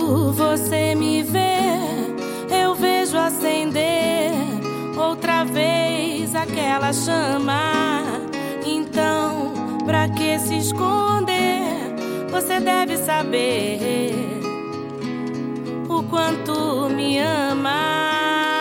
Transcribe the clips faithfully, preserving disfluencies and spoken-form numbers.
Quando você me vê, eu vejo acender outra vez aquela chama. Então, pra que se esconder? Você deve saber o quanto me ama.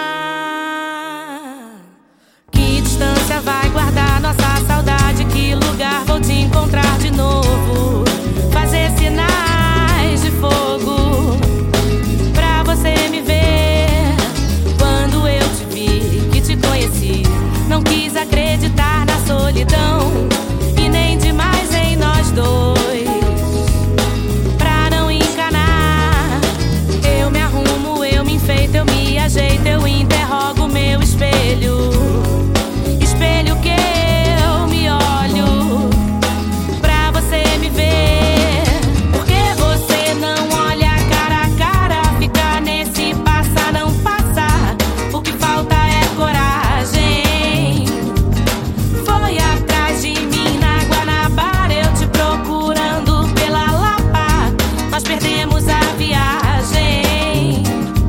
Que distância vai guardar nossa saudade? Que lugar vou te encontrar de novo? Fazer sinais de fogo pra você me ver. Quando eu te vi, que te conheci, não quis acreditar na solidão e nem demais em nós dois. Pra não encanar, eu me arrumo, eu me enfeito, eu me ajeito, eu interrogo meu espelho. Espelho que eu me olho pra você me ver. Porque você não olha cara a cara, fica nesse passa não passar. O que falta é coragem. Foi atrás de mim na Guanabara, eu te procurando pela Lapa. Nós perdemos a viagem.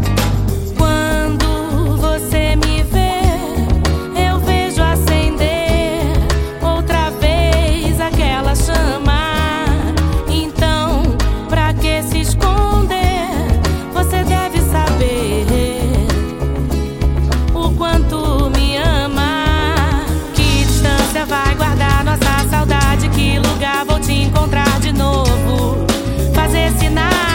Quando você me vê, eu vejo acender outra vez aquela chama. Então, pra que se esconder? Você deve saber o quanto me ama. Que distância vai guardar nossa saudade? Que lugar vou te encontrar de novo? Fazer sinais